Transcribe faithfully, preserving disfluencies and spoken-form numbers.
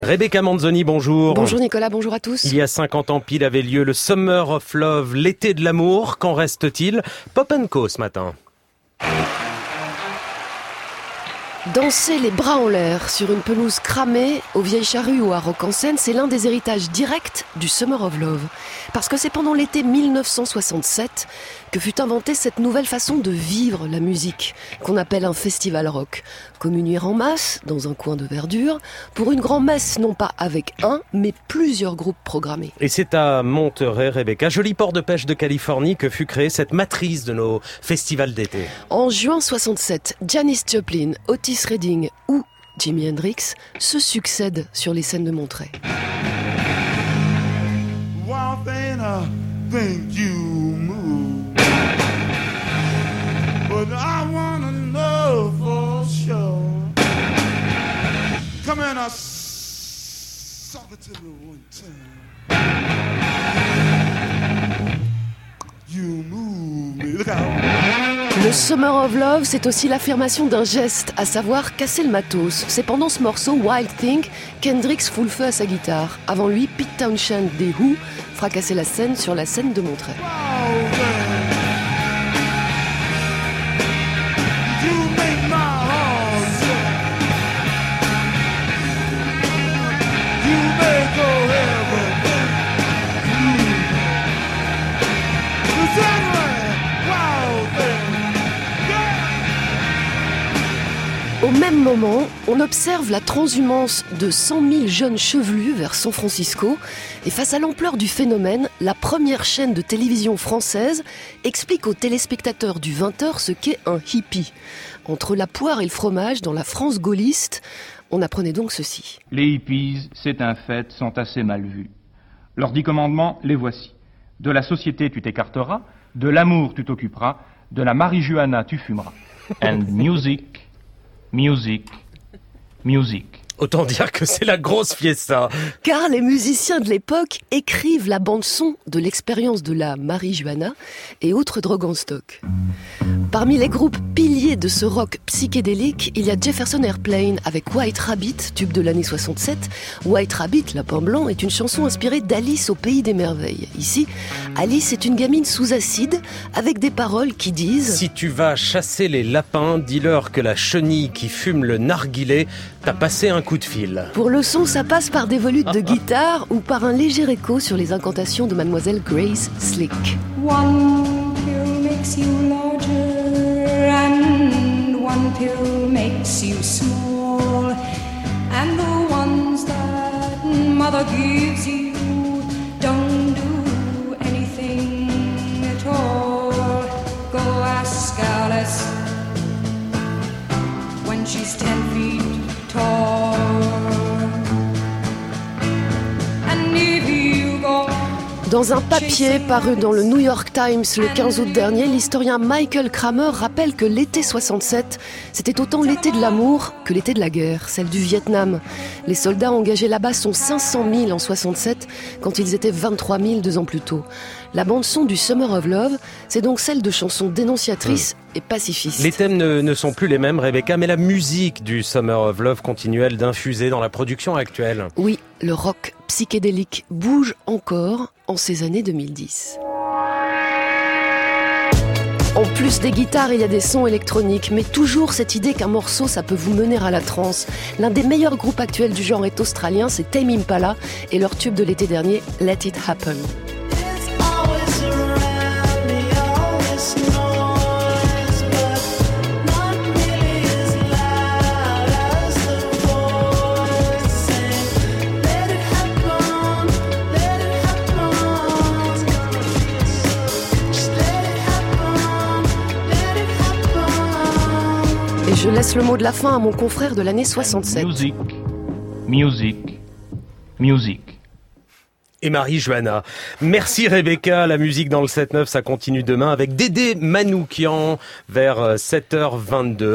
Rebecca Manzoni, bonjour. Bonjour Nicolas, bonjour à tous. Il y a cinquante ans pile avait lieu le Summer of Love, l'été de l'amour. Qu'en reste-t-il? Pop and Co ce matin. Danser les bras en l'air sur une pelouse cramée, aux Vieilles Charrues ou à Rock-en-Seine, c'est l'un des héritages directs du Summer of Love. Parce que c'est pendant l'été mille neuf cent soixante-sept que fut inventée cette nouvelle façon de vivre la musique, qu'on appelle un festival rock. Communier en masse, dans un coin de verdure, pour une grand-messe non pas avec un, mais plusieurs groupes programmés. Et c'est à Monterey, Rebecca, joli port de pêche de Californie, que fut créée cette matrice de nos festivals d'été. En juin soixante-sept, Janis Joplin, Otis Redding ou Jimi Hendrix se succèdent sur les scènes de Monterey. One thing I think you move, but I wanna know for sure. Come in, I suck it to the one time. You move me, look out. Le Summer of Love, c'est aussi l'affirmation d'un geste, à savoir casser le matos. C'est pendant ce morceau, Wild Thing, qu'Hendrix fout le feu à sa guitare. Avant lui, Pete Townshend des Who fracassait la scène sur la scène de Monterey. Au même moment, on observe la transhumance de cent mille jeunes chevelus vers San Francisco. Et face à l'ampleur du phénomène, la première chaîne de télévision française explique aux téléspectateurs du vingt heures ce qu'est un hippie. Entre la poire et le fromage, dans la France gaulliste, on apprenait donc ceci. Les hippies, c'est un fait, sont assez mal vus. Leurs dix commandements, les voici. De la société, tu t'écarteras. De l'amour, tu t'occuperas. De la marijuana, tu fumeras. And music... Music, music. Autant dire que c'est la grosse fiesta. Car les musiciens de l'époque écrivent la bande-son de l'expérience de la marijuana et autres drogues en stock. Parmi les groupes piliers de ce rock psychédélique, il y a Jefferson Airplane avec White Rabbit, tube de l'année soixante-sept. White Rabbit, lapin blanc, est une chanson inspirée d'Alice au pays des merveilles. Ici, Alice est une gamine sous acide avec des paroles qui disent « Si tu vas chasser les lapins, dis-leur que la chenille qui fume le narguilé t'a passé un coup de fil. » Pour le son, ça passe par des volutes de guitare ou par un léger écho sur les incantations de Mademoiselle Grace Slick. One pill makes you larger and one pill makes you small, and the ones that mother gives you don't do anything at all. Go ask Alice when she's ten feet tall. And if you go Dans un papier paru dans le New York Times le quinze août dernier, l'historien Michael Kramer rappelle que l'été soixante-sept, c'était autant l'été de l'amour que l'été de la guerre, celle du Vietnam. Les soldats engagés là-bas sont cinq cent mille en soixante-sept, quand ils étaient vingt-trois mille deux ans plus tôt. La bande-son du Summer of Love, c'est donc celle de chansons dénonciatrices mmh. et pacifistes. Les thèmes ne, ne sont plus les mêmes, Rebecca, mais la musique du Summer of Love continue, elle, d'infuser dans la production actuelle. Oui, le rock psychédélique bouge encore en ces années deux mille dix. En plus des guitares, il y a des sons électroniques, mais toujours cette idée qu'un morceau, ça peut vous mener à la transe. L'un des meilleurs groupes actuels du genre est australien, c'est Tame Impala, et leur tube de l'été dernier, Let It Happen. Et je laisse le mot de la fin à mon confrère de l'année soixante-sept. Music, music, music. Et Marie-Johanna. Merci Rebecca, la musique dans le sept neuf, ça continue demain avec Dédé Manoukian vers sept heures vingt-deux.